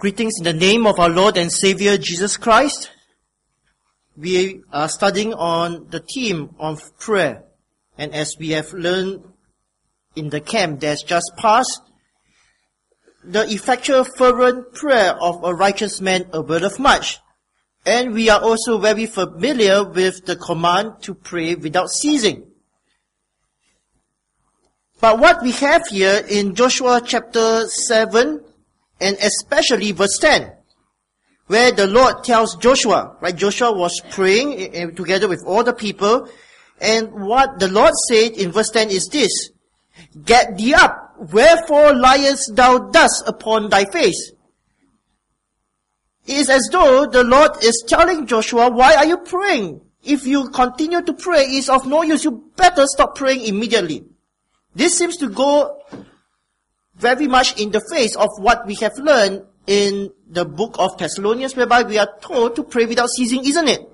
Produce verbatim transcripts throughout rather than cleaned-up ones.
Greetings in the name of our Lord and Savior Jesus Christ. We are studying on the theme of prayer. And as we have learned in the camp that's just passed, the effectual fervent prayer of a righteous man availeth much. And we are also very familiar with the command to pray without ceasing. But what we have here in Joshua chapter seven, and especially verse ten, where the Lord tells Joshua, right? Joshua was praying together with all the people, and what the Lord said in verse ten is this: Get thee up, wherefore liest thou thus upon thy face? It is as though the Lord is telling Joshua, why are you praying? If you continue to pray, it's of no use. You better stop praying immediately. This seems to go very much in the face of what we have learned in the book of Thessalonians, whereby we are told to pray without ceasing, isn't it?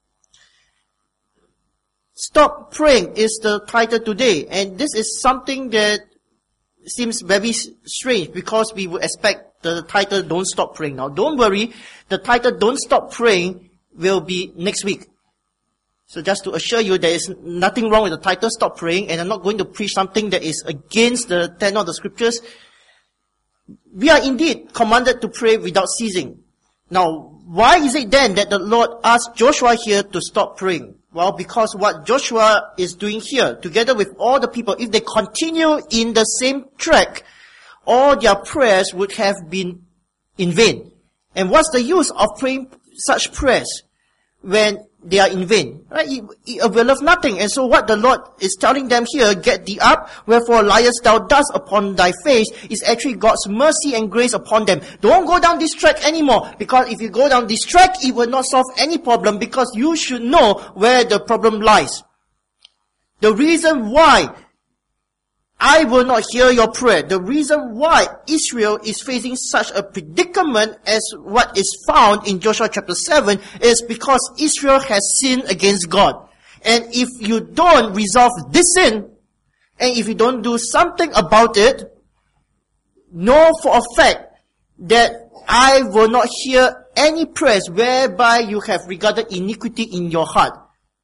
Stop Praying is the title today, and this is something that seems very strange because we would expect the title Don't Stop Praying. Now don't worry, the title Don't Stop Praying will be next week. So just to assure you, there is nothing wrong with the title Stop Praying, and I'm not going to preach something that is against the tenor of the scriptures. We are indeed commanded to pray without ceasing. Now, why is it then that the Lord asked Joshua here to stop praying? Well, because what Joshua is doing here, together with all the people, if they continue in the same track, all their prayers would have been in vain. And what's the use of praying such prayers when they are in vain? Right? It, it availeth nothing. And so what the Lord is telling them here, get thee up, wherefore liest thou thus upon thy face, is actually God's mercy and grace upon them. Don't go down this track anymore, because if you go down this track, it will not solve any problem, because you should know where the problem lies. The reason why I will not hear your prayer, the reason why Israel is facing such a predicament as what is found in Joshua chapter seven, is because Israel has sinned against God. And if you don't resolve this sin, and if you don't do something about it, know for a fact that I will not hear any prayers whereby you have regarded iniquity in your heart.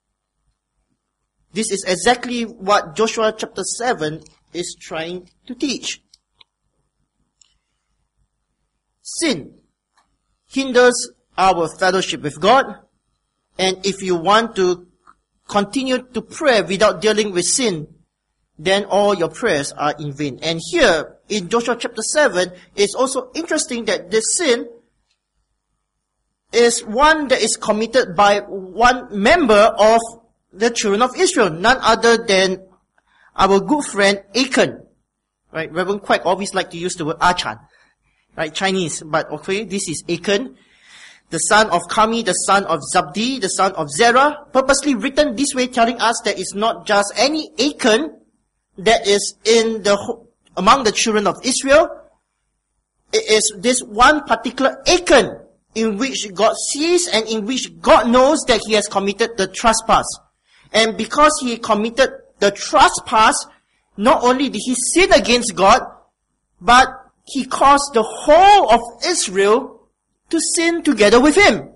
This is exactly what Joshua chapter seven is trying to teach. Sin hinders our fellowship with God, and if you want to continue to pray without dealing with sin, then all your prayers are in vain. And here in Joshua chapter seven, it's also interesting that this sin is one that is committed by one member of the children of Israel, none other than our good friend Achan. Right? Reverend Quack always like to use the word Achan. Right? Chinese. But okay, this is Achan, the son of Carmi, the son of Zabdi, the son of Zerah, purposely written this way, telling us that it's not just any Achan that is in the, among the children of Israel. It is this one particular Achan in which God sees and in which God knows that he has committed the trespass. And because he committed the trespass, not only did he sin against God, but he caused the whole of Israel to sin together with him.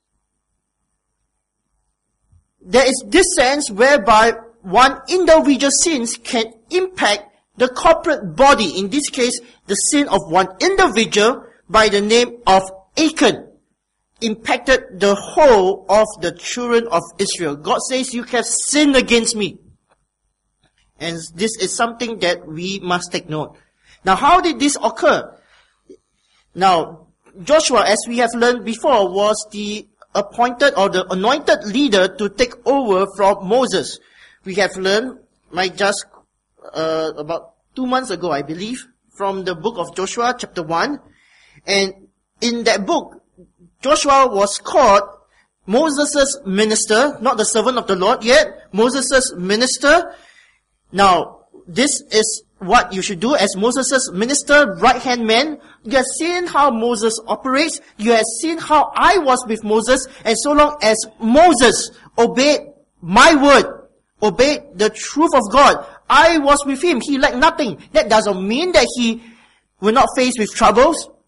There is this sense whereby one individual sins can impact the corporate body. In this case, the sin of one individual by the name of Achan impacted the whole of the children of Israel. God says, you have sinned against me. And this is something that we must take note. Now, how did this occur? Now, Joshua, as we have learned before, was the appointed or the anointed leader to take over from Moses. We have learned, like just uh, about two months ago, I believe, from the book of Joshua, chapter one. And in that book, Joshua was called Moses' minister, not the servant of the Lord yet, Moses' minister. Now, this is what you should do as Moses' minister, right-hand man. You have seen how Moses operates. You have seen how I was with Moses. And so long as Moses obeyed my word, obeyed the truth of God, I was with him. He lacked nothing. That doesn't mean that he will not face with troubles.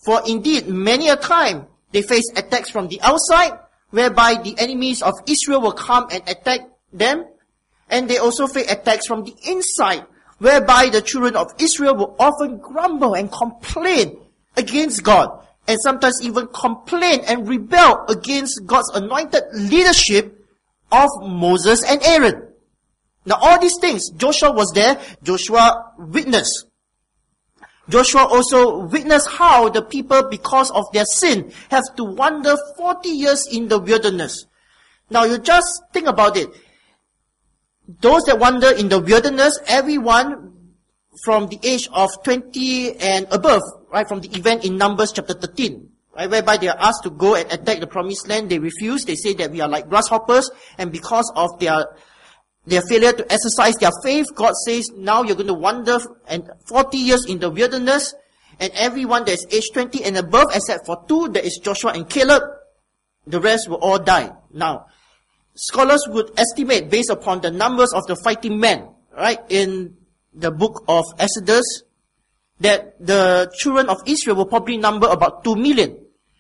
For indeed, many a time, they face attacks from the outside, whereby the enemies of Israel will come and attack them. And they also face attacks from the inside, whereby the children of Israel will often grumble and complain against God. And sometimes even complain and rebel against God's anointed leadership of Moses and Aaron. Now all these things, Joshua was there, Joshua witnessed. Joshua also witnessed how the people, because of their sin, have to wander forty years in the wilderness. Now you just think about it. Those that wander in the wilderness, everyone from the age of twenty and above, right, from the event in Numbers chapter thirteen, right, whereby they are asked to go and attack the promised land, they refuse. They say that we are like grasshoppers, and because of their their failure to exercise their faith, God says, now you're going to wander and forty years in the wilderness, and everyone that is age twenty and above, except for two, that is Joshua and Caleb, the rest will all die. Now, scholars would estimate, based upon the numbers of the fighting men, right, in the book of Exodus, that the children of Israel will probably number about two million.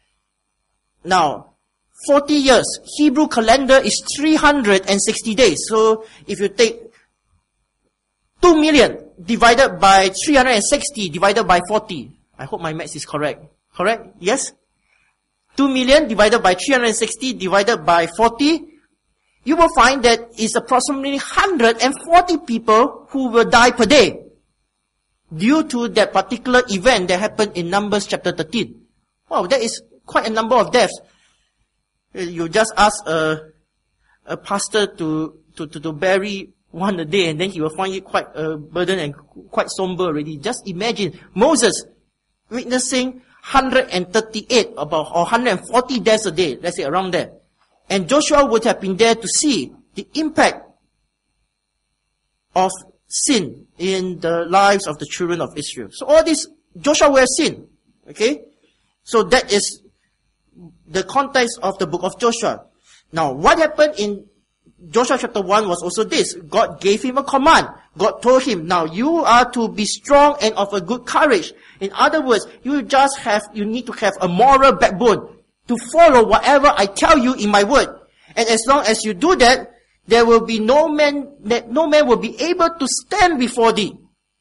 Now, forty years, Hebrew calendar is three hundred sixty days. So, if you take two million divided by three hundred sixty divided by forty, I hope my maths is correct. Correct? Yes? two million divided by three hundred sixty divided by forty, you will find that it's approximately one hundred forty people who will die per day due to that particular event that happened in Numbers chapter thirteen. Wow, that is quite a number of deaths. You just ask a, a pastor to, to, to, to bury one a day, and then he will find it quite a burden and quite somber already. Just imagine Moses witnessing one hundred thirty-eight about, or one hundred forty deaths a day, let's say around there. And Joshua would have been there to see the impact of sin in the lives of the children of Israel. So all this, Joshua will have seen. Okay? So that is the context of the book of Joshua. Now, what happened in Joshua chapter one was also this. God gave him a command. God told him, now you are to be strong and of a good courage. In other words, you just have, you need to have a moral backbone to follow whatever I tell you in my word. And as long as you do that, there will be no man, that no man will be able to stand before thee.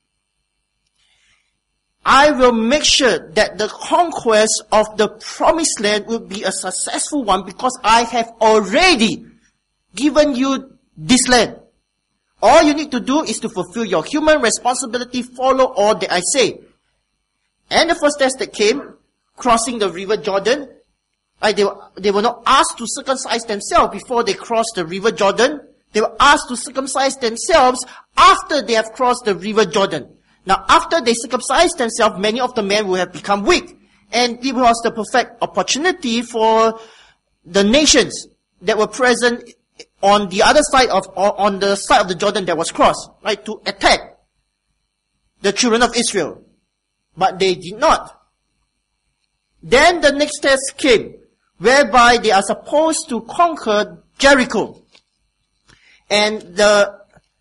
I will make sure that the conquest of the promised land will be a successful one because I have already given you this land. All you need to do is to fulfill your human responsibility, follow all that I say. And the first test that came, crossing the river Jordan, right, they, were, they were not asked to circumcise themselves before they crossed the river Jordan. They were asked to circumcise themselves after they have crossed the river Jordan. Now, after they circumcised themselves, many of the men will have become weak. And it was the perfect opportunity for the nations that were present on the other side of, or on the side of the Jordan that was crossed, right, to attack the children of Israel. But they did not. Then the next test came, whereby they are supposed to conquer Jericho. And the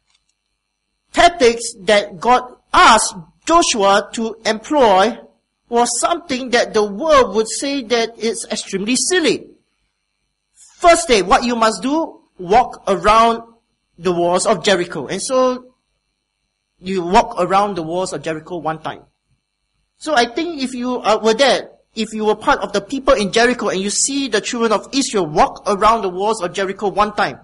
tactics that God asked Joshua to employ was something that the world would say that it's extremely silly. First day, what you must do, walk around the walls of Jericho. And so, you walk around the walls of Jericho one time. So I think if you uh, were there, if you were part of the people in Jericho and you see the children of Israel walk around the walls of Jericho one time,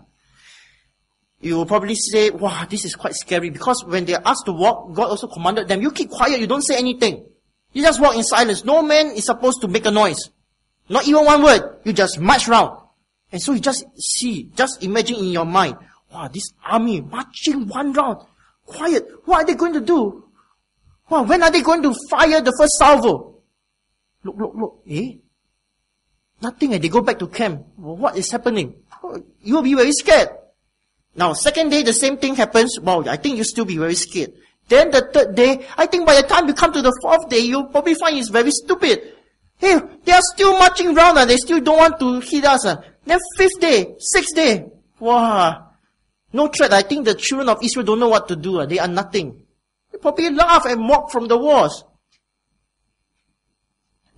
you will probably say, wow, this is quite scary, because when they are asked to walk, God also commanded them, you keep quiet, you don't say anything. You just walk in silence. No man is supposed to make a noise. Not even one word. You just march around. And so you just see, just imagine in your mind, wow, this army marching one round. Quiet. What are they going to do? Wow, when are they going to fire the first salvo? Look, look, look. Eh? Nothing. And they go back to camp. Well, what is happening? You will be very scared. Now, second day, the same thing happens. Wow, I think you'll still be very scared. Then the third day, I think by the time you come to the fourth day, you'll probably find it's very stupid. Hey, they are still marching around and they still don't want to hit us. Uh. Then fifth day, sixth day, wow, no threat. I think the children of Israel don't know what to do. Uh. They are nothing. They probably laugh and mock from the walls.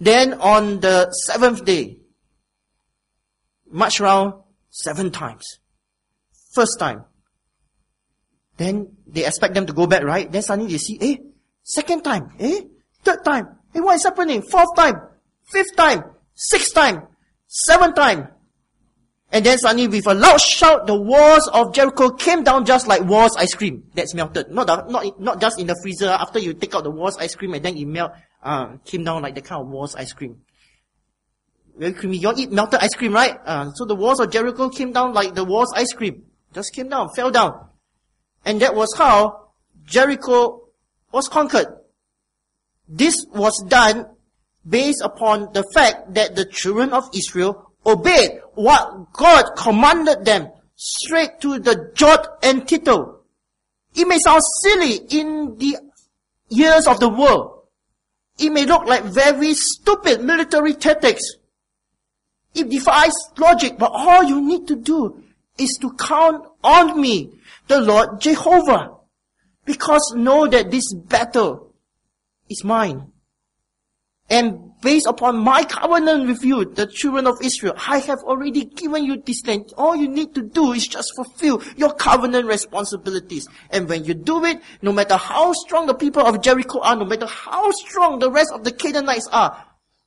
Then on the seventh day, march around seven times. First time. Then they expect them to go back, right? Then suddenly they see, eh, second time, eh, third time, eh, what is happening? Fourth time, fifth time, sixth time, seventh time. And then suddenly with a loud shout, the walls of Jericho came down just like Wall's ice cream that's melted. Not the, not, not just in the freezer after you take out the Wall's ice cream and then it melt, uh, came down like the kind of Wall's ice cream. Very creamy. You all eat melted ice cream, right? Uh, so the walls of Jericho came down like the Wall's ice cream. Just came down, fell down. And that was how Jericho was conquered. This was done based upon the fact that the children of Israel obeyed what God commanded them straight to the jot and tittle. It may sound silly in the ears of the world. It may look like very stupid military tactics. It defies logic, but all you need to do is to count on me, the Lord Jehovah. Because know that this battle is mine. And based upon my covenant with you, the children of Israel, I have already given you this land. All you need to do is just fulfill your covenant responsibilities. And when you do it, no matter how strong the people of Jericho are, no matter how strong the rest of the Canaanites are,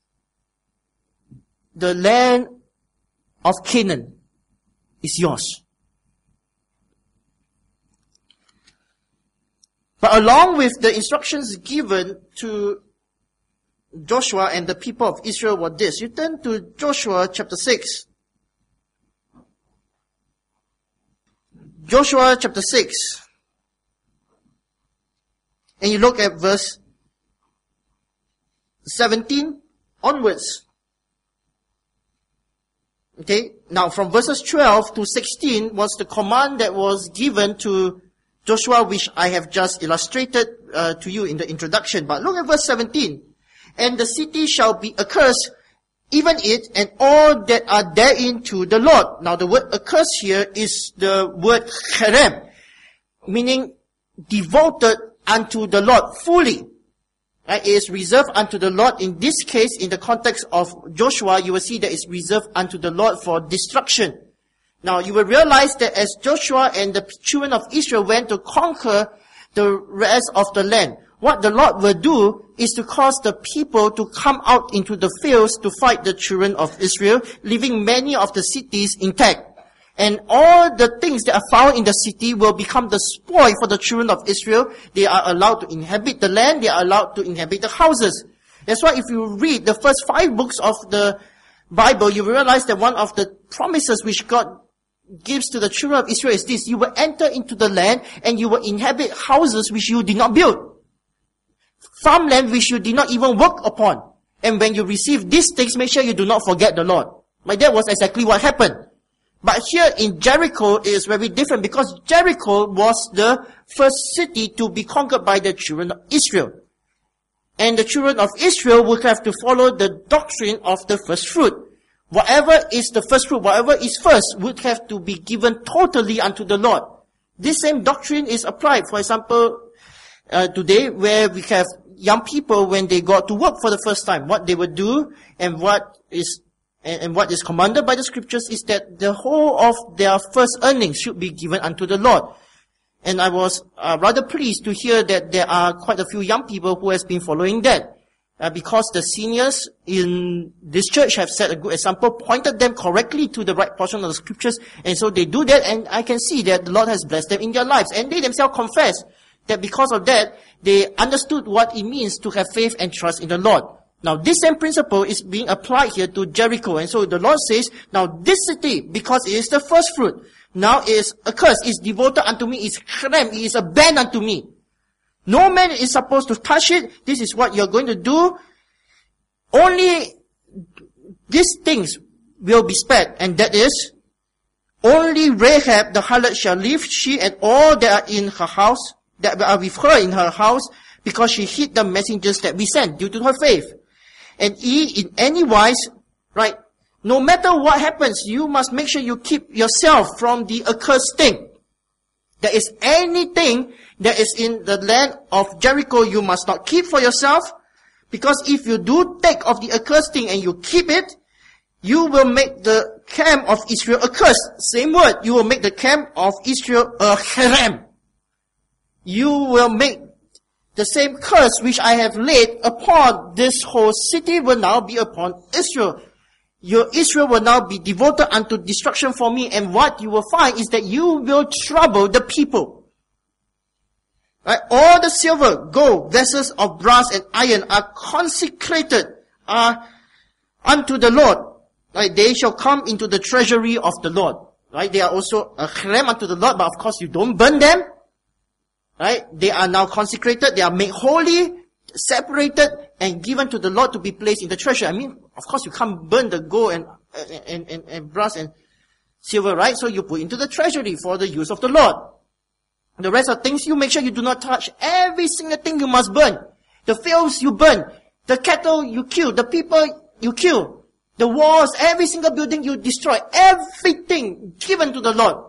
the land of Canaan is yours. But along with the instructions given to Joshua and the people of Israel were this. You turn to Joshua chapter six. Joshua chapter six. And you look at verse seventeen onwards. Okay, now from verses twelve to sixteen was the command that was given to Joshua, which I have just illustrated uh, to you in the introduction. But look at verse seventeen. And the city shall be accursed, even it and all that are therein to the Lord. Now the word accursed here is the word cherem, meaning devoted unto the Lord fully. Right? It is reserved unto the Lord. In this case, in the context of Joshua, you will see that it's reserved unto the Lord for destruction. Now you will realize that as Joshua and the children of Israel went to conquer the rest of the land, what the Lord will do is to cause the people to come out into the fields to fight the children of Israel, leaving many of the cities intact. And all the things that are found in the city will become the spoil for the children of Israel. They are allowed to inhabit the land. They are allowed to inhabit the houses. That's why if you read the first five books of the Bible, you realize that one of the promises which God gives to the children of Israel is this: you will enter into the land and you will inhabit houses which you did not build, farmland which you did not even work upon. And when you receive these things, make sure you do not forget the Lord. But that was exactly what happened. But here in Jericho, it is very different because Jericho was the first city to be conquered by the children of Israel. And the children of Israel would have to follow the doctrine of the first fruit. Whatever is the first fruit, whatever is first, would have to be given totally unto the Lord. This same doctrine is applied, for example, uh, today, where we have young people when they got to work for the first time. What they would do and what is and, and what is commanded by the scriptures is that the whole of their first earnings should be given unto the Lord. And I was uh, rather pleased to hear that there are quite a few young people who has been following that. Uh, because the seniors in this church have set a good example, pointed them correctly to the right portion of the scriptures, and so they do that, and I can see that the Lord has blessed them in their lives. And they themselves confess that because of that, they understood what it means to have faith and trust in the Lord. Now, this same principle is being applied here to Jericho. And so the Lord says, now this city, because it is the first fruit, now is accursed, is devoted unto me, is cherem, it is a ban unto me. No man is supposed to touch it. This is what you're going to do. Only these things will be spared. And that is, only Rahab the harlot shall live, she and all that are in her house, that are with her in her house, because she hid the messengers that we sent due to her faith. And ye in any wise, right, no matter what happens, you must make sure you keep yourself from the accursed thing. There is anything that is in the land of Jericho you must not keep for yourself, Because if you do take of the accursed thing and you keep it, you will make the camp of Israel accursed. Same word. You will make the camp of Israel a harem. You will make the same curse which I have laid upon this whole city will now be upon Israel. Your Israel will now be devoted unto destruction for me. And what you will find is that you will trouble the people. Right? All the silver, gold, vessels of brass and iron are consecrated are unto the Lord. Right? They shall come into the treasury of the Lord. Right? They are also a cherem unto the Lord, but of course you don't burn them. Right? They are now consecrated, they are made holy, separated, and given to the Lord to be placed in the treasure. I mean, of course you can't burn the gold and, and, and, and brass and silver, right? So you put into the treasury for the use of the Lord. The rest of things, you make sure you do not touch. Every single thing you must burn. The fields you burn. The cattle you kill. The people you kill. The walls, every single building you destroy. Everything given to the Lord.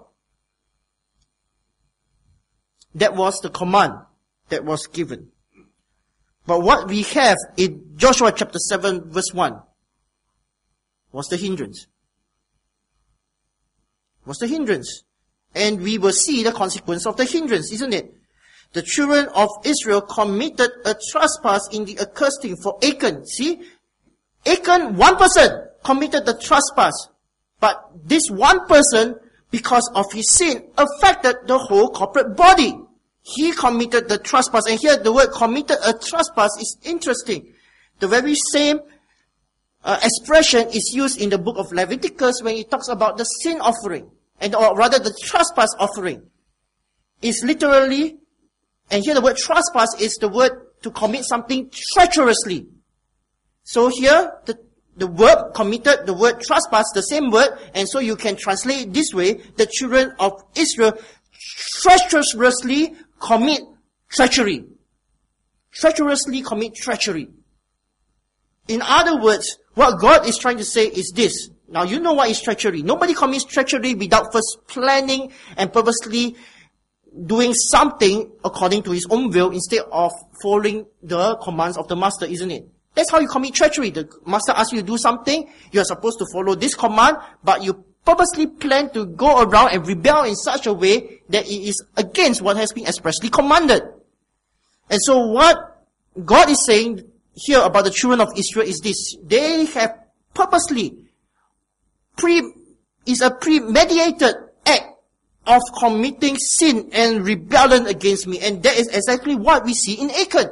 That was the command that was given. But what we have in Joshua chapter seven verse one was the hindrance. Was the hindrance. And we will see the consequence of the hindrance, isn't it? The children of Israel committed a trespass in the accursed thing for Achan. See? Achan, one person, committed the trespass. But this one person, because of his sin, affected the whole corporate body. He committed the trespass. And here the word committed a trespass is interesting. The very same uh, expression is used in the book of Leviticus when it talks about the sin offering. And or rather the trespass offering. Is literally, and here the word trespass is the word to commit something treacherously. So here, the, the word committed, the word trespass, the same word, and so you can translate it this way, the children of Israel treacherously commit treachery. Treacherously commit treachery. In other words, what God is trying to say is this. Now you know what is treachery. Nobody commits treachery without first planning and purposely doing something according to his own will instead of following the commands of the master, isn't it? That's how you commit treachery. The master asks you to do something, you are supposed to follow this command, but you purposely plan to go around and rebel in such a way that it is against what has been expressly commanded. And so what God is saying here about the children of Israel is this. They have purposely pre, is a premeditated act of committing sin and rebellion against me. And that is exactly what we see in Achan.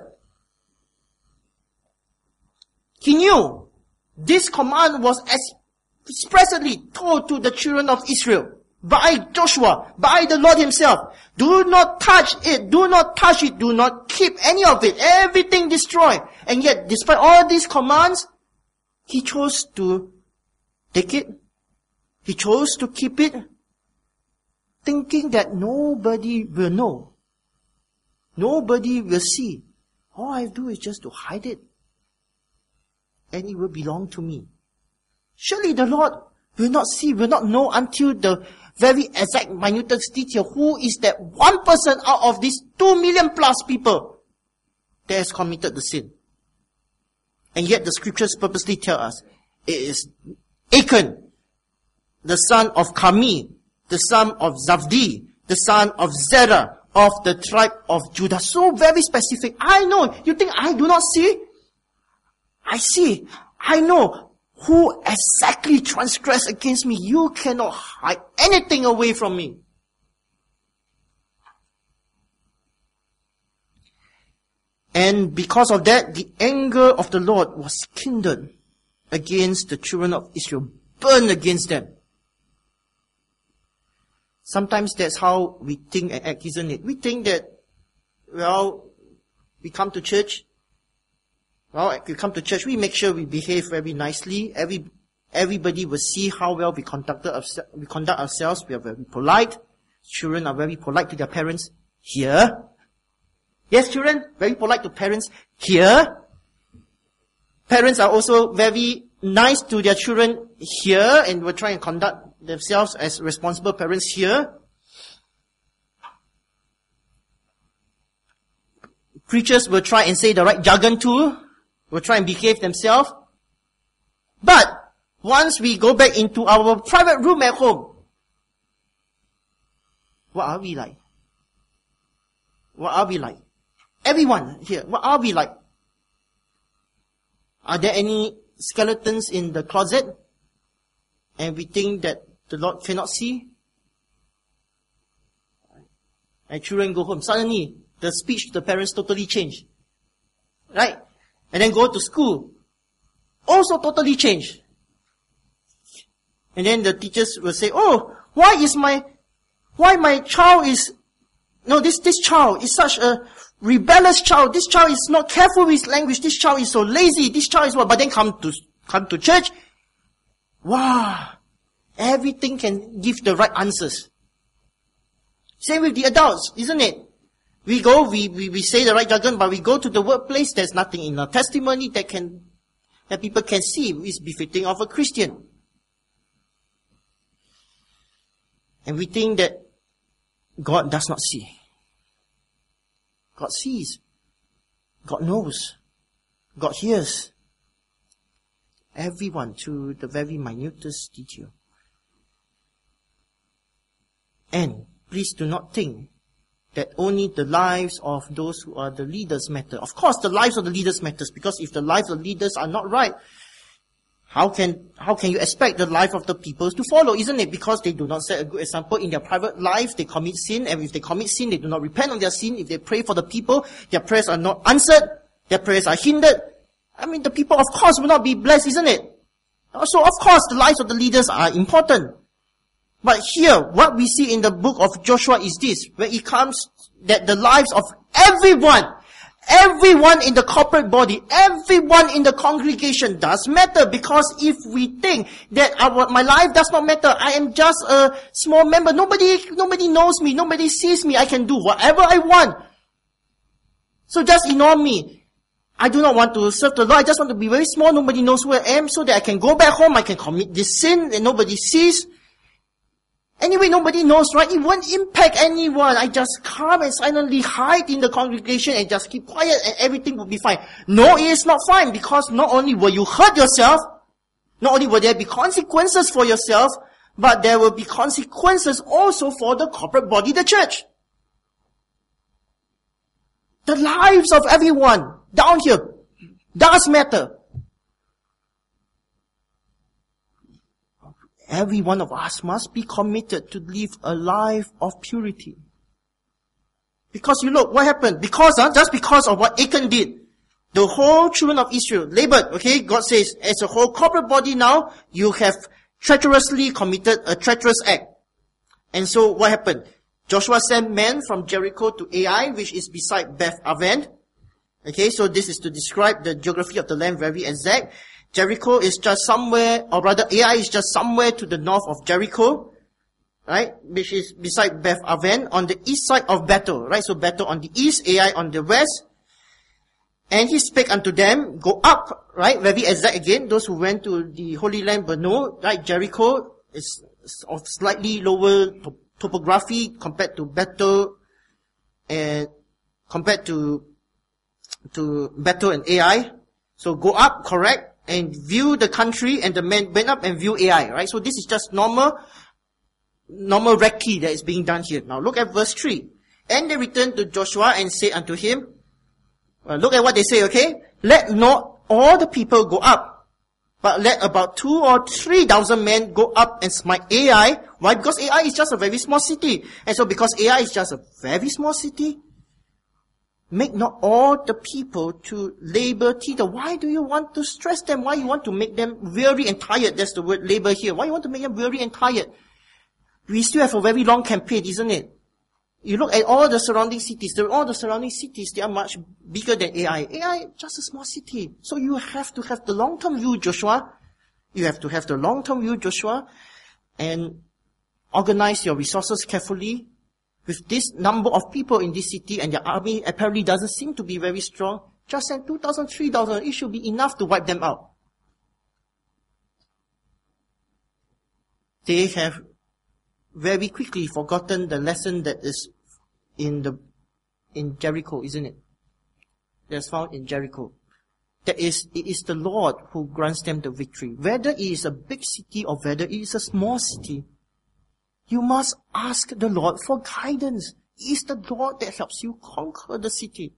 He knew this command was expressly told to the children of Israel by Joshua, by the Lord himself. Do not touch it, do not touch it, do not keep any of it, everything destroy. And yet, despite all these commands, he chose to take it. He chose to keep it, thinking that nobody will know. Nobody will see. All I do is just to hide it. And it will belong to me. Surely the Lord will not see, will not know until the very exact minutest detail who is that one person out of these two million plus people that has committed the sin. And yet the scriptures purposely tell us it is Achan, the son of Carmi, the son of Zabdi, the son of Zerah, of the tribe of Judah. So very specific. I know. You think I do not see? I see. I know who exactly transgressed against me. You cannot hide anything away from me. And because of that, the anger of the Lord was kindled against the children of Israel, burned against them. Sometimes that's how we think and act, isn't it? We think that, well, we come to church. Well, we come to church, we make sure we behave very nicely. Every, everybody will see how well we conducted, we conduct ourselves. We are very polite. Children are very polite to their parents. Here. Yes, children, very polite to parents. Here. Parents are also very nice to their children here and will try and conduct themselves as responsible parents here. Preachers will try and say the right jargon too. will try and behave themselves. But once we go back into our private room at home, what are we like? What are we like? Everyone here, what are we like? Are there any skeletons in the closet? And we think that the Lord cannot see? And children go home. Suddenly, the speech to the parents totally changed. Right? And then go to school. Also totally changed. And then the teachers will say, oh, why is my, why my child is, no, this, this child is such a rebellious child. This child is not careful with language. This child is so lazy. This child is what? But then come to, come to church. Wow. Everything can give the right answers. Same with the adults, isn't it? We go, we, we, we say the right jargon, but we go to the workplace, there's nothing in our testimony that can, that people can see is befitting of a Christian. And we think that God does not see. God sees. God knows. God hears. Everyone to the very minutest detail. And please do not think that only the lives of those who are the leaders matter. Of course, the lives of the leaders matters, because if the lives of the leaders are not right, how can, how can you expect the life of the people to follow, isn't it? Because they do not set a good example in their private life, they commit sin, and if they commit sin, they do not repent of their sin. If they pray for the people, their prayers are not answered, their prayers are hindered. I mean, the people, of course, will not be blessed, isn't it? So, of course, the lives of the leaders are important. But here, what we see in the book of Joshua is this, where it comes that the lives of everyone, everyone in the corporate body, everyone in the congregation does matter, because if we think that our, my life does not matter, I am just a small member, nobody, nobody knows me, nobody sees me, I can do whatever I want. So just ignore me. I do not want to serve the Lord, I just want to be very small, nobody knows who I am, so that I can go back home, I can commit this sin and nobody sees. Anyway, nobody knows, right? It won't impact anyone. I just come and silently hide in the congregation and just keep quiet and everything will be fine. No, it is not fine, because not only will you hurt yourself, not only will there be consequences for yourself, but there will be consequences also for the corporate body, the church. The lives of everyone down here does matter. Every one of us must be committed to live a life of purity. Because you look, what happened? Because, uh, just because of what Achan did, the whole children of Israel labored, okay? God says, as a whole corporate body now, you have treacherously committed a treacherous act. And so what happened? Joshua sent men from Jericho to Ai, which is beside Beth Aven. Okay, so this is to describe the geography of the land very exact. Jericho is just somewhere, or rather Ai is just somewhere to the north of Jericho, right? Which is beside Beth Aven on the east side of Bethel, right? So Bethel on the east, Ai on the west. And he spake unto them, go up, right? Very exact again. Those who went to the Holy Land will know, right? Jericho is of slightly lower to- topography compared to Bethel and compared to, to Bethel and Ai. So go up, correct? And view the country, and the men went up and view Ai, right? So this is just normal, normal recce that is being done here. Now look at verse three. And they returned to Joshua and said unto him, well, look at what they say, okay? Let not all the people go up, but let about two or three thousand men go up and smite Ai. Why? Because Ai is just a very small city. And so because Ai is just a very small city, make not all the people to labor thither. Why do you want to stress them? Why you want to make them weary and tired? That's the word labor here. Why you want to make them weary and tired? We still have a very long campaign, isn't it? You look at all the surrounding cities. All the surrounding cities, they are much bigger than Ai. Ai, just a small city. So you have to have the long-term view, Joshua. You have to have the long-term view, Joshua, and organize your resources carefully. With this number of people in this city, and their army apparently doesn't seem to be very strong, just send two thousand, three thousand, it should be enough to wipe them out. They have very quickly forgotten the lesson that is in the, in Jericho, isn't it? That's found in Jericho. that is, it is the Lord who grants them the victory. Whether it is a big city or whether it is a small city, you must ask the Lord for guidance. It is the Lord that helps you conquer the city.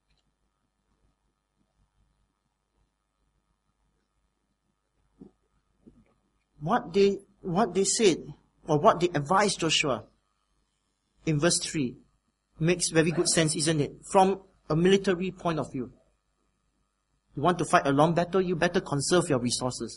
What they, what they said, or what they advised Joshua in verse three, makes very good sense, isn't it? From a military point of view. You want to fight a long battle, you better conserve your resources.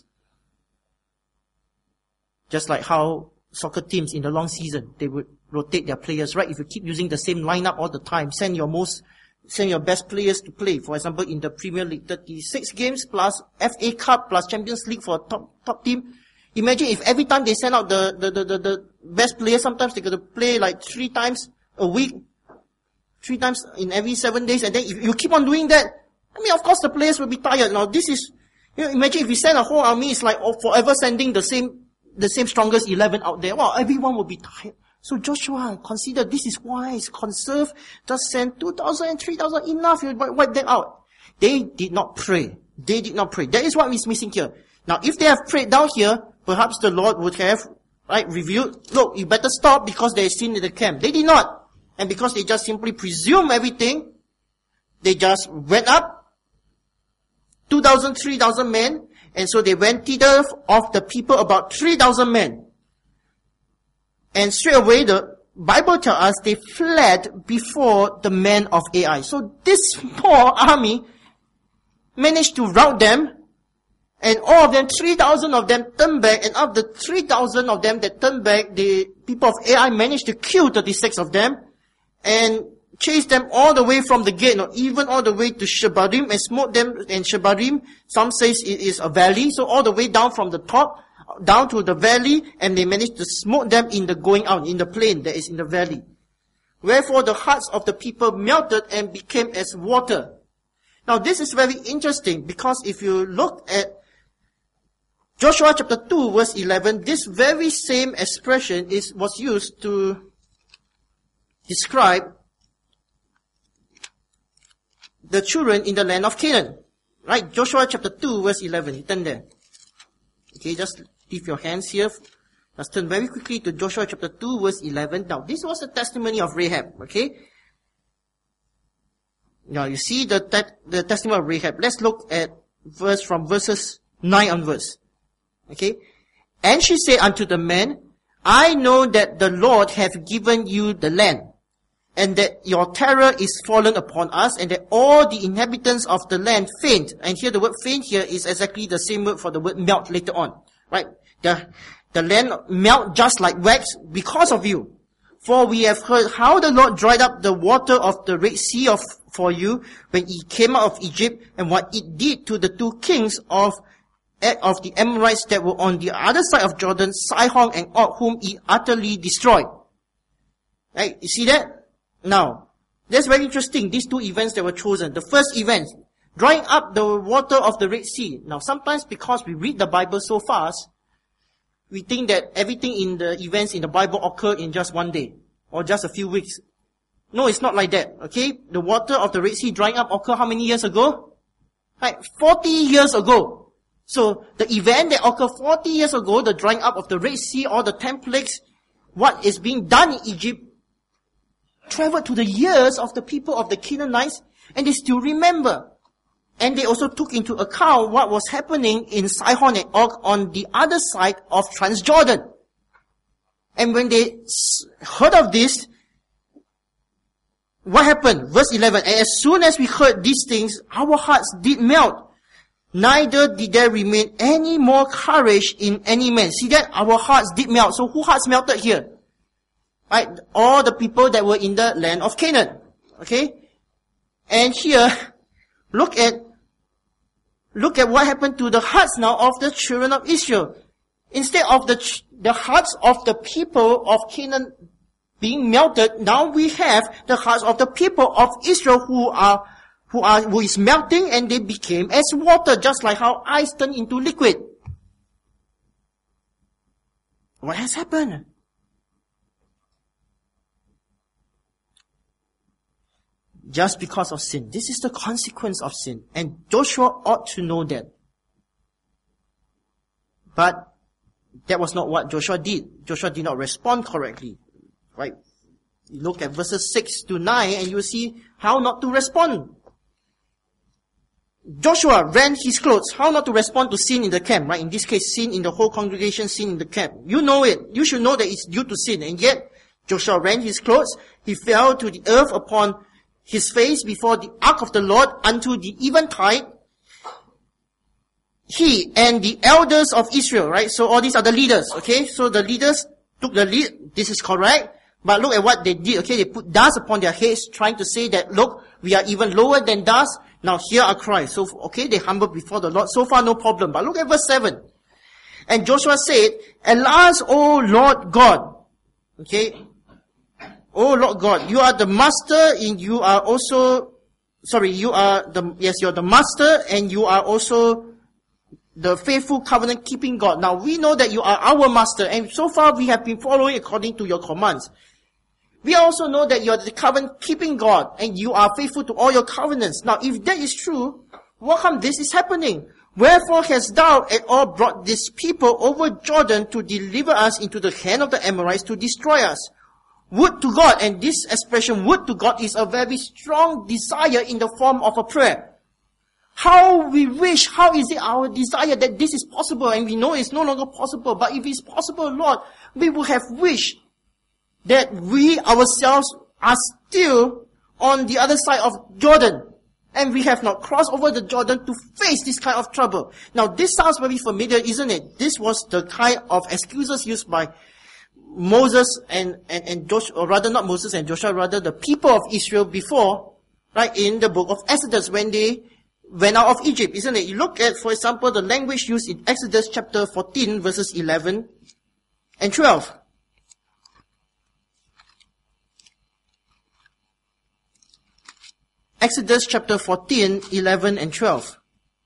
Just like how soccer teams in the long season, they would rotate their players, right? If you keep using the same lineup all the time, send your most, send your best players to play. For example, in the Premier League, thirty-six games plus F A Cup plus Champions League for a top, top team. Imagine if every time they send out the, the, the, the, the best players, sometimes they got to play like three times a week, three times in every seven days, and then if you keep on doing that, I mean, of course the players will be tired. Now this is, you know, imagine if we send a whole army, it's like oh, forever sending the same, the same strongest eleven out there. Well, everyone will be tired. So Joshua, consider this is wise. Conserve, just send two thousand and three thousand, enough, you wipe them out. They did not pray. They did not pray. That is what is missing here. Now, if they have prayed down here, perhaps the Lord would have, right, revealed, look, you better stop because there is sin in the camp. They did not. And because they just simply presume everything, they just went up, two thousand, three thousand men, and so they went thither of the people about three thousand men. And straight away the Bible tells us they fled before the men of Ai. So this small army managed to rout them, and all of them, three thousand of them turned back, and of the three thousand of them that turned back, the people of Ai managed to kill thirty-six of them, and chased them all the way from the gate, or even all the way to Shebarim, and smote them, and Shebarim, some says it is a valley, so all the way down from the top, down to the valley, and they managed to smote them in the going out, in the plain that is in the valley. Wherefore the hearts of the people melted and became as water. Now this is very interesting, because if you look at Joshua chapter two verse eleven, this very same expression is, was used to describe the children in the land of Canaan. Right? Joshua chapter two verse eleven. Turn there. Okay, just leave your hands here. Let's turn very quickly to Joshua chapter two verse eleven. Now, this was the testimony of Rahab. Okay? Now, you see the, te- the testimony of Rahab. Let's look at verse from verses nine onwards. Okay? And she said unto the men, I know that the Lord hath given you the land, and that your terror is fallen upon us, and that all the inhabitants of the land faint. And here the word faint here is exactly the same word for the word melt later on. Right? The, the land melt just like wax because of you. For we have heard how the Lord dried up the water of the Red Sea of, for you when he came out of Egypt, and what it did to the two kings of of the Amorites that were on the other side of Jordan, Sihon and Og, whom he utterly destroyed. Right? You see that? Now, that's very interesting, these two events that were chosen. The first event, drying up the water of the Red Sea. Now, sometimes because we read the Bible so fast, we think that everything in the events in the Bible occurred in just one day, or just a few weeks. No, it's not like that, okay? The water of the Red Sea drying up occurred how many years ago? Right, forty years ago. So, the event that occurred forty years ago, the drying up of the Red Sea, or the ten plagues, what is being done in Egypt, traveled to the ears of the people of the Canaanites, and they still remember. And they also took into account what was happening in Sihon and Og on the other side of Transjordan. And when they heard of this, what happened? Verse eleven, and as soon as we heard these things, our hearts did melt. Neither did there remain any more courage in any man. See that? Our hearts did melt. So who hearts melted here? Right? All the people that were in the land of Canaan. Okay? And here, look at, look at what happened to the hearts now of the children of Israel. Instead of the, the hearts of the people of Canaan being melted, now we have the hearts of the people of Israel who are Who are, who is melting, and they became as water, just like how ice turned into liquid. What has happened? just because of sin. This is the consequence of sin. And Joshua ought to know that. But that was not what Joshua did. Joshua did not respond correctly. Right? You look at verses six to nine and you will see how not to respond. Joshua rent his clothes. How not to respond to sin in the camp, right? In this case, sin in the whole congregation, sin in the camp. You know it. You should know that it's due to sin. And yet, Joshua rent his clothes. He fell to the earth upon his face before the ark of the Lord until the eventide. He and the elders of Israel, right? So all these are the leaders, okay? So the leaders took the lead. This is correct. But look at what they did, okay? They put dust upon their heads, trying to say that, look, we are even lower than dust. Now hear our cry. So, okay, they humbled before the Lord. So far, no problem. But look at verse seven. And Joshua said, Alas, O Lord God. Okay. O Lord God, you are the master and you are also, sorry, you are the, yes, you're the master and you are also the faithful covenant keeping God. Now we know that you are our master and so far we have been following according to your commands. We also know that you are the covenant keeping God and you are faithful to all your covenants. Now if that is true, how come this is happening? Wherefore hast thou at all brought this people over Jordan to deliver us into the hand of the Amorites to destroy us? Would to God, and this expression would to God is a very strong desire in the form of a prayer. How we wish, how is it our desire that this is possible, and we know it's no longer possible, but if it's possible, Lord, we would have wished that we ourselves are still on the other side of Jordan, and we have not crossed over the Jordan to face this kind of trouble. Now this sounds very familiar, isn't it? This was the kind of excuses used by Moses and, and, and Joshua, or rather not Moses and Joshua, rather the people of Israel before, right, in the book of Exodus when they went out of Egypt, isn't it? You look at, for example, the language used in Exodus chapter fourteen, verses eleven and twelve. Exodus chapter fourteen, eleven and twelve.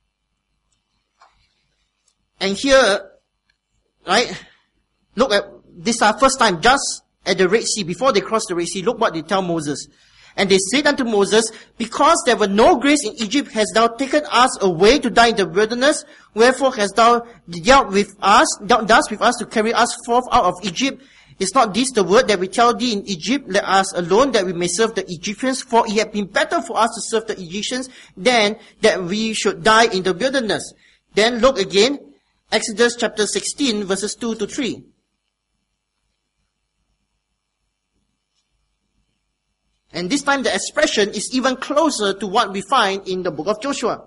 And here, right, look at, this is our first time just at the Red Sea, before they crossed the Red Sea, look what they tell Moses. And they said unto Moses, Because there were no graves in Egypt, hast thou taken us away to die in the wilderness? Wherefore hast thou dealt with us, dealt thus with us to carry us forth out of Egypt? Is not this the word that we tell thee in Egypt? Let us alone that we may serve the Egyptians, for it had been better for us to serve the Egyptians than that we should die in the wilderness. Then look again, Exodus chapter sixteen, verses two to three. And this time the expression is even closer to what we find in the book of Joshua.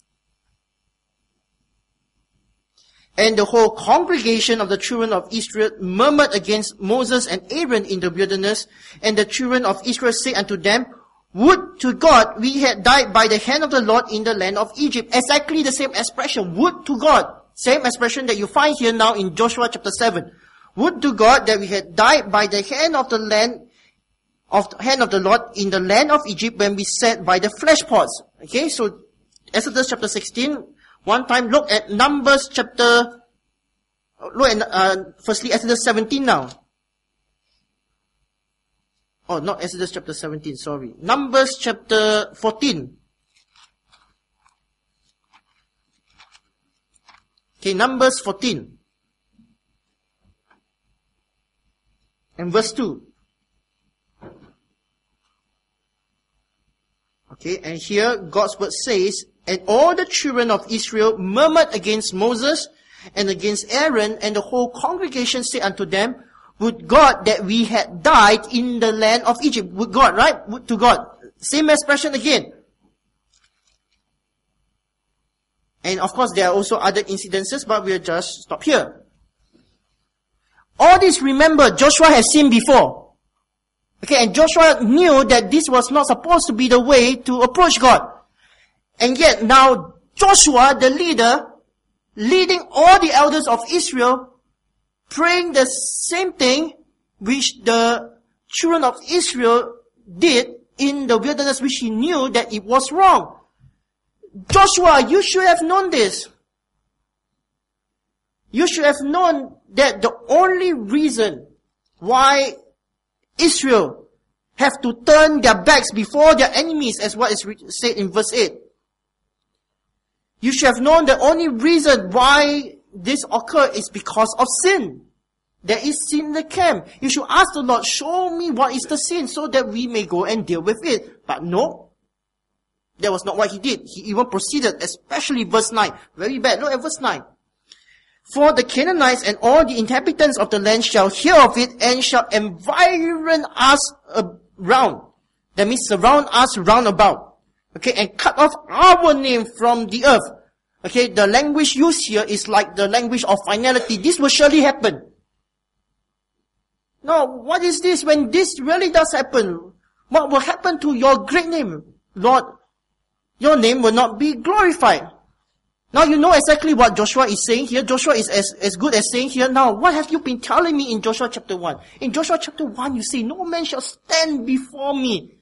And the whole congregation of the children of Israel murmured against Moses and Aaron in the wilderness. And the children of Israel said unto them, Would to God we had died by the hand of the Lord in the land of Egypt. Exactly the same expression. Would to God. Same expression that you find here now in Joshua chapter seven. Would to God that we had died by the hand of the land of the hand of the Lord in the land of Egypt when we sat by the flesh pots. Okay, so Exodus chapter sixteen, one time look at Numbers chapter, look at, uh, firstly Exodus seventeen now. Oh, not Exodus chapter seventeen, sorry. Numbers chapter fourteen. Okay, Numbers fourteen. And verse two. Okay, and here God's word says, And all the children of Israel murmured against Moses and against Aaron, and the whole congregation said unto them, Would God that we had died in the land of Egypt. Would God, right? Would to God. Same expression again. And of course there are also other incidences, but we'll just stop here. All this, remember, Joshua has seen before. Okay, and Joshua knew that this was not supposed to be the way to approach God. And yet now Joshua, the leader, leading all the elders of Israel, praying the same thing which the children of Israel did in the wilderness, which he knew that it was wrong. Joshua, you should have known this. You should have known that the only reason why Israel have to turn their backs before their enemies, as what is said in verse eight. You should have known the only reason why this occurred is because of sin. There is sin in the camp. You should ask the Lord, show me what is the sin so that we may go and deal with it. But no, that was not what he did. He even proceeded, especially verse nine. Very bad. Look at verse nine. For the Canaanites and all the inhabitants of the land shall hear of it and shall environ us around. That means surround us round about. Okay, and cut off our name from the earth. Okay, the language used here is like the language of finality. This will surely happen. Now, what is this when this really does happen? What will happen to your great name? Lord, your name will not be glorified. Now you know exactly what Joshua is saying here. Joshua is as, as good as saying here, now what have you been telling me in Joshua chapter one? In Joshua chapter one you say, no man shall stand before me.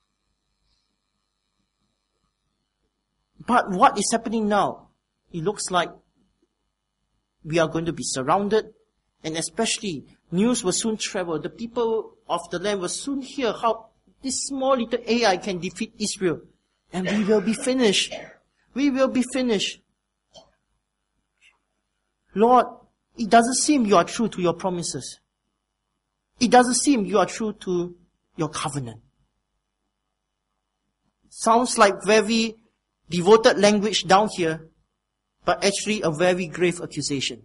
But what is happening now? It looks like we are going to be surrounded, and especially news will soon travel. The people of the land will soon hear how this small little Ai can defeat Israel. And we will be finished. We will be finished. Lord, it doesn't seem you are true to your promises. It doesn't seem you are true to your covenant. Sounds like very devoted language down here, but actually a very grave accusation.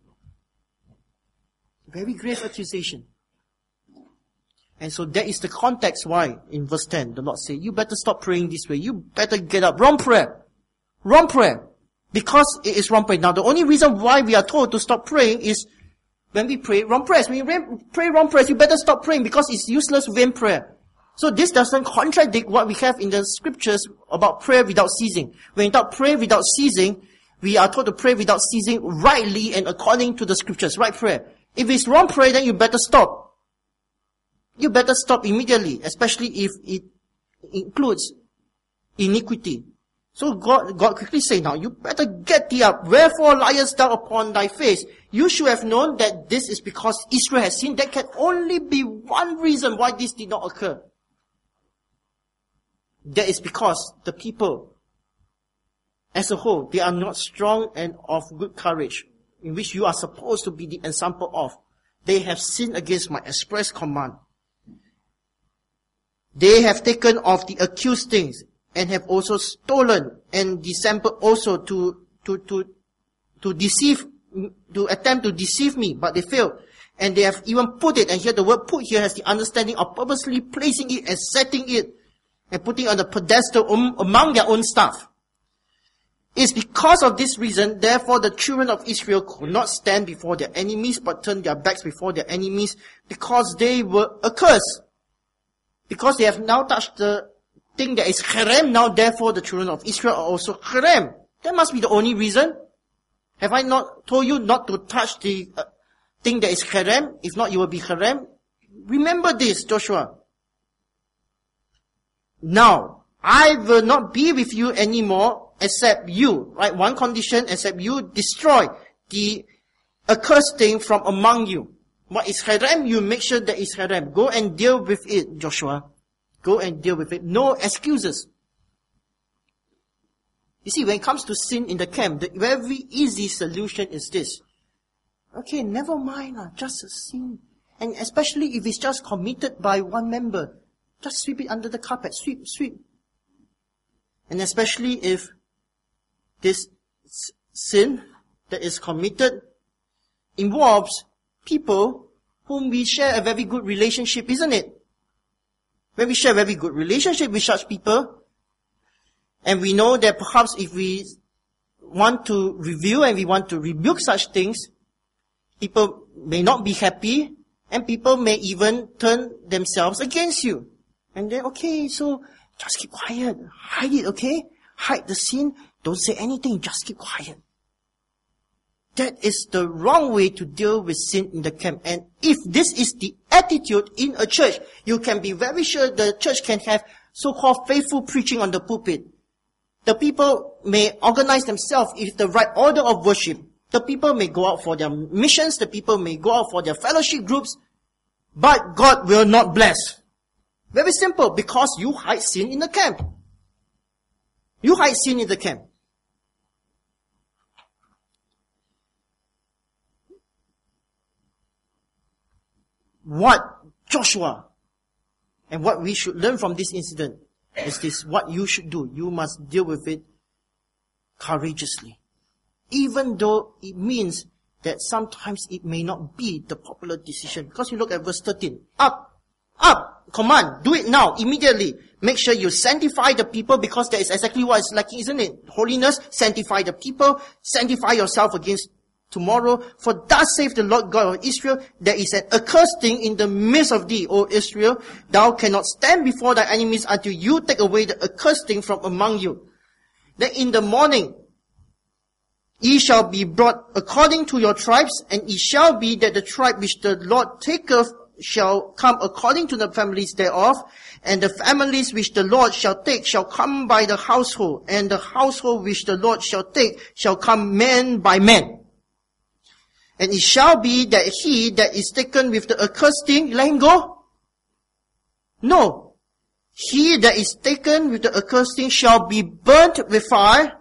Very grave accusation. And so that is the context why in verse ten the Lord said, you better stop praying this way. You better get up. Wrong prayer. Wrong prayer. Because it is wrong prayer. Now the only reason why we are told to stop praying is when we pray wrong prayers. When you pray wrong prayers, you better stop praying because it's useless vain prayer. So this doesn't contradict what we have in the scriptures about prayer without ceasing. When we talk pray without ceasing, we are told to pray without ceasing rightly and according to the scriptures. Right prayer. If it's wrong prayer, then you better stop. You better stop immediately, especially if it includes iniquity. So God, God quickly say, now you better get thee up. Wherefore liest thou upon thy face? You should have known that this is because Israel has sinned. There can only be one reason why this did not occur. That is because the people, as a whole, they are not strong and of good courage, in which you are supposed to be the example of. They have sinned against my express command. They have taken of the accused things and have also stolen and dissembled also to, to, to, to deceive, to attempt to deceive me, but they failed. And they have even put it, and here the word put here has the understanding of purposely placing it and setting it and putting on the pedestal um, among their own stuff. It's because of this reason, therefore the children of Israel could not stand before their enemies, but turned their backs before their enemies, because they were accursed. Because they have now touched the thing that is cherem, now therefore the children of Israel are also cherem. That must be the only reason. Have I not told you not to touch the uh, thing that is cherem? If not, you will be cherem. Remember this, Joshua. Now, I will not be with you anymore except you, right? One condition, except you destroy the accursed thing from among you. What is cherem? You make sure that is cherem. Go and deal with it, Joshua. Go and deal with it. No excuses. You see, when it comes to sin in the camp, the very easy solution is this. Okay, never mind, uh, just a sin. And especially if it's just committed by one member, just sweep it under the carpet. Sweep, sweep. And especially if this sin that is committed involves people whom we share a very good relationship, isn't it? When we share a very good relationship with such people, and we know that perhaps if we want to review and we want to rebuke such things, people may not be happy, and people may even turn themselves against you. And then, okay, so just keep quiet. Hide it, okay? Hide the sin. Don't say anything. Just keep quiet. That is the wrong way to deal with sin in the camp. And if this is the attitude in a church, you can be very sure the church can have so-called faithful preaching on the pulpit. The people may organize themselves in the right order of worship. The people may go out for their missions. The people may go out for their fellowship groups. But God will not bless. Very simple, because you hide sin in the camp. You hide sin in the camp. What Joshua and what we should learn from this incident is this: what you should do. You must deal with it courageously. Even though it means that sometimes it may not be the popular decision. Because you look at verse thirteen. Up, up, command, do it now, immediately. Make sure you sanctify the people, because that is exactly what is lacking, isn't it? Holiness, sanctify the people, sanctify yourself against tomorrow. For thus saith the Lord God of Israel, there is an accursed thing in the midst of thee, O Israel. Thou cannot stand before thy enemies until you take away the accursed thing from among you. Then in the morning, ye shall be brought according to your tribes, and it shall be that the tribe which the Lord taketh shall come according to the families thereof, and the families which the Lord shall take shall come by the household, and the household which the Lord shall take shall come man by man. And it shall be that he that is taken with the accursed thing, let him go? No. He that is taken with the accursed thing shall be burnt with fire,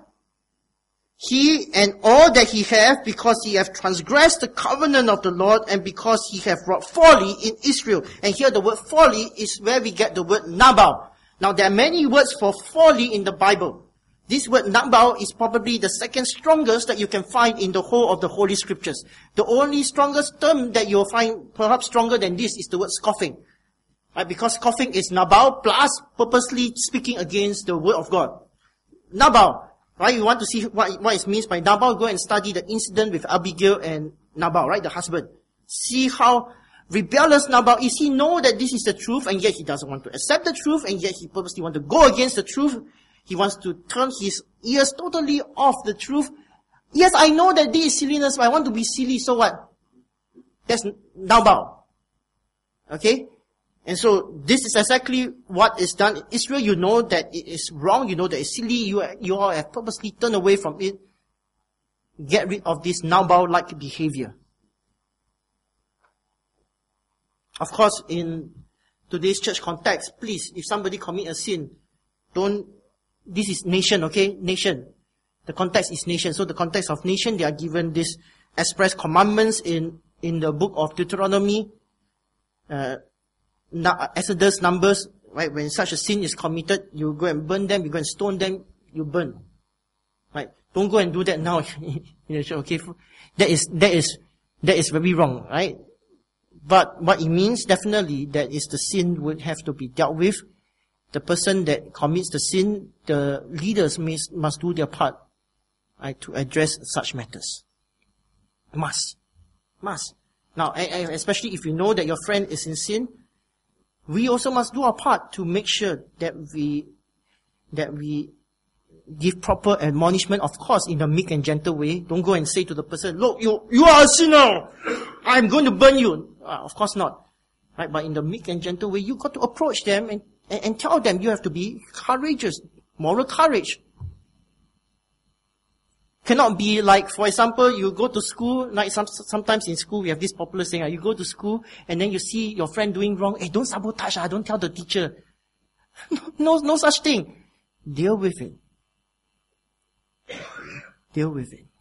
he and all that he hath, because he hath transgressed the covenant of the Lord, and because he hath wrought folly in Israel. And here the word folly is where we get the word Nabal. Now there are many words for folly in the Bible. This word Nabal is probably the second strongest that you can find in the whole of the Holy Scriptures. The only strongest term that you'll find, perhaps stronger than this, is the word scoffing. Right? Because scoffing is Nabal plus purposely speaking against the word of God. Nabal. Right? You want to see what, what it means by Nabal? Go and study the incident with Abigail and Nabal, right? The husband. See how rebellious Nabal is. He knows that this is the truth, and yet he doesn't want to accept the truth, and yet he purposely wants to go against the truth. He wants to turn his ears totally off the truth. Yes, I know that this is silliness, but I want to be silly, so what? That's Nabal. Okay? And so, this is exactly what is done in Israel. You know that it is wrong, you know that it's silly, you, you all have purposely turned away from it. Get rid of this Nabal-like behavior. Of course, in today's church context, please, if somebody commit a sin, don't, this is nation, okay? Nation. The context is nation. So the context of nation, they are given this express commandments in, in the book of Deuteronomy, uh, Exodus, Numbers, right? When such a sin is committed, you go and burn them, you go and stone them, you burn. Right? Don't go and do that now. Okay? That is, that is, that is very wrong, right? But what it means, definitely, that is the sin would have to be dealt with. The person that commits the sin, the leaders must, must do their part, right, to address such matters. Must. Must. Now, especially if you know that your friend is in sin, we also must do our part to make sure that we, that we give proper admonishment, of course, in a meek and gentle way. Don't go and say to the person, look, you, you are a sinner. I'm going to burn you. Uh, of course not. Right? But in the meek and gentle way, you got to approach them and, and, and tell them you have to be courageous. Moral courage. Cannot be like, for example, you go to school, like some, sometimes in school we have this popular saying, uh, you go to school and then you see your friend doing wrong, hey, don't sabotage, uh, don't tell the teacher. no, no such thing. Deal with it. Deal with it.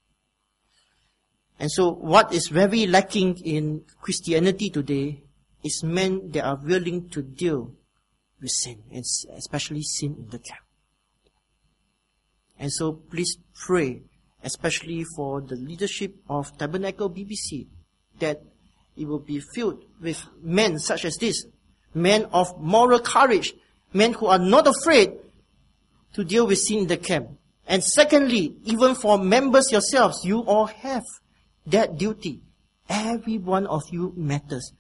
And so what is very lacking in Christianity today is men that are willing to deal with sin, and especially sin in the camp. And so please pray, especially for the leadership of Tabernacle B B C, that it will be filled with men such as this, men of moral courage, men who are not afraid to deal with sin in the camp. And secondly, even for members yourselves, you all have that duty. Every one of you matters.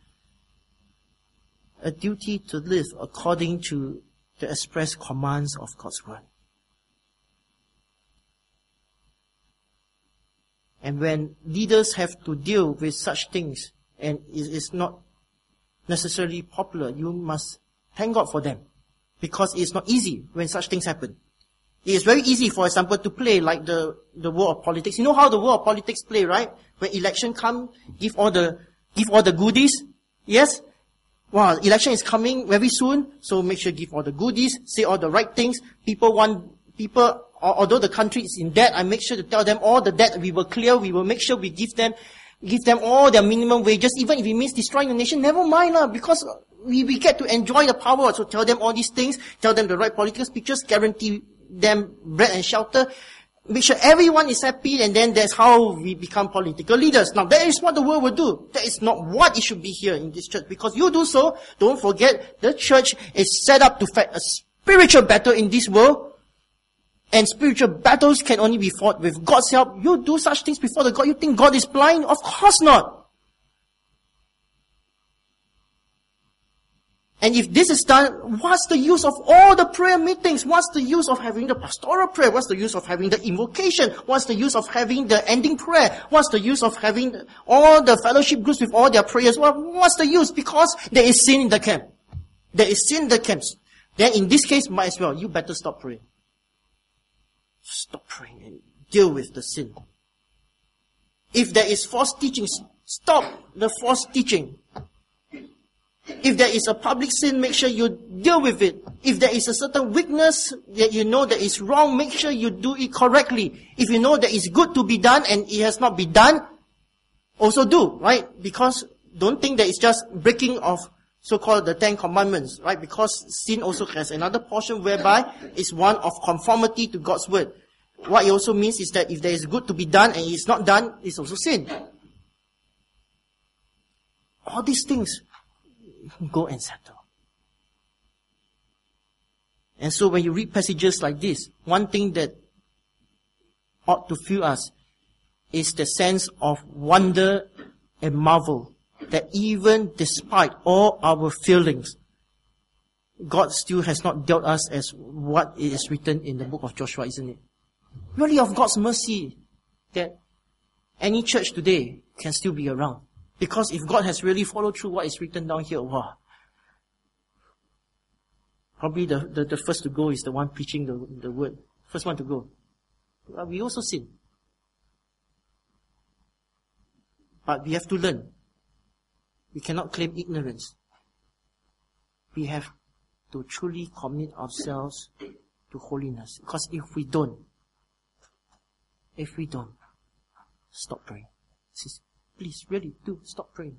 A duty to live according to the express commands of God's word. And when leaders have to deal with such things, and it is not necessarily popular, you must thank God for them. Because it's not easy when such things happen. It is very easy, for example, to play like the, the world of politics. You know how the world of politics play, right? When election come, give all the, give all the goodies. Yes? wow, election is coming very soon, so make sure give all the goodies, say all the right things. People want, people, although the country is in debt, I make sure to tell them all the debt we will clear, we will make sure we give them, give them all their minimum wages, even if it means destroying the nation, never mind lah, because we, we get to enjoy the power, so tell them all these things, tell them the right political speeches, guarantee them bread and shelter, make sure everyone is happy, and then that's how we become political leaders. Now, that is what the world will do. That is not what it should be here in this church. Because you do so, don't forget, the church is set up to fight a spiritual battle in this world. And spiritual battles can only be fought with God's help. You do such things before the God. You think God is blind? Of course not. And if this is done, what's the use of all the prayer meetings? What's the use of having the pastoral prayer? What's the use of having the invocation? What's the use of having the ending prayer? What's the use of having all the fellowship groups with all their prayers? Well, what's the use? Because there is sin in the camp. There is sin in the camps. Then in this case, might as well, you better stop praying. Stop praying and deal with the sin. If there is false teachings, stop the false teaching. If there is a public sin, make sure you deal with it. If there is a certain weakness that you know that is wrong, make sure you do it correctly. If you know that it's good to be done and it has not been done, also do, right? Because don't think that it's just breaking of so-called the Ten Commandments, right? Because sin also has another portion whereby it's one of conformity to God's word. What it also means is that if there is good to be done and it's not done, it's also sin. All these things, go and settle. And so when you read passages like this, one thing that ought to fill us is the sense of wonder and marvel that even despite all our failings, God still has not dealt us as what is written in the book of Joshua, isn't it? Really of God's mercy that any church today can still be around. Because if God has really followed through what is written down here, wow. Probably the, the, the first to go is the one preaching the, the word. First one to go. Well, we also sin. But we have to learn. We cannot claim ignorance. We have to truly commit ourselves to holiness. Because if we don't, if we don't, stop praying. Please, really do stop praying.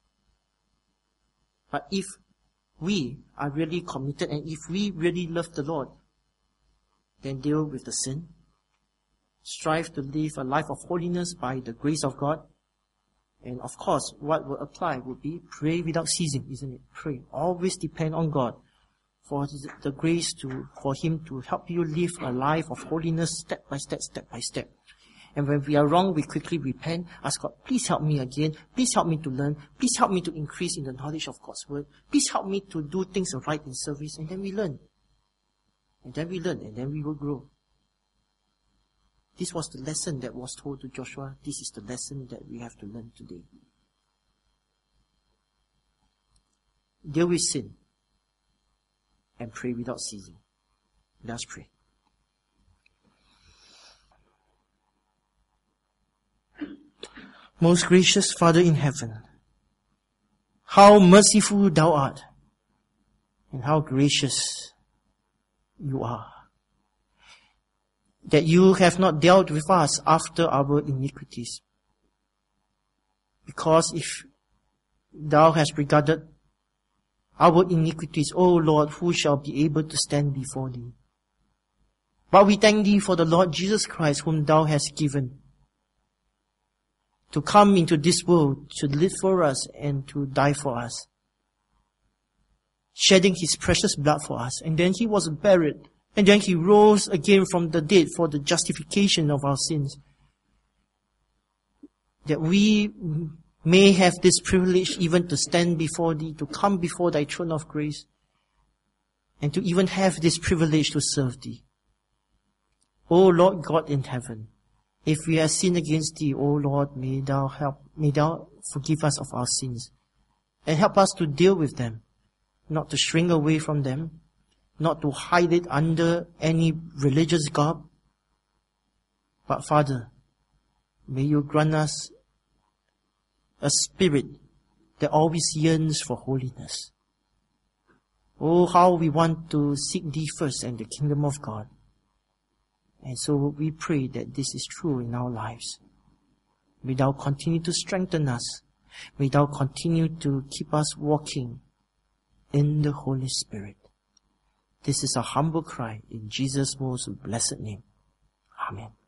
But if we are really committed and if we really love the Lord, then deal with the sin. Strive to live a life of holiness by the grace of God. And of course, what will apply would be pray without ceasing, isn't it? Pray. Always depend on God for the grace to, for Him to help you live a life of holiness step by step, step by step. And when we are wrong, we quickly repent, ask God, please help me again. Please help me to learn. Please help me to increase in the knowledge of God's word. Please help me to do things right in service. And then we learn. And then we learn, and then we will grow. This was the lesson that was told to Joshua. This is the lesson that we have to learn today. Deal with sin and pray without ceasing. Let's pray. Most gracious Father in heaven, how merciful Thou art, and how gracious You are, that You have not dealt with us after our iniquities. Because if Thou hast regarded our iniquities, O Lord, who shall be able to stand before Thee? But we thank Thee for the Lord Jesus Christ, whom Thou hast given to come into this world, to live for us and to die for us, shedding His precious blood for us. And then He was buried, and then He rose again from the dead for the justification of our sins, that we may have this privilege even to stand before Thee, to come before Thy throne of grace, and to even have this privilege to serve Thee. O Lord God in heaven, if we have sinned against Thee, O Lord, may Thou help, may Thou forgive us of our sins, and help us to deal with them, not to shrink away from them, not to hide it under any religious garb. But Father, may You grant us a spirit that always yearns for holiness. Oh, how we want to seek thee first and the kingdom of God. And so we pray that this is true in our lives. May thou continue to strengthen us. May thou continue to keep us walking in the Holy Spirit. This is a humble cry in Jesus' most blessed name. Amen.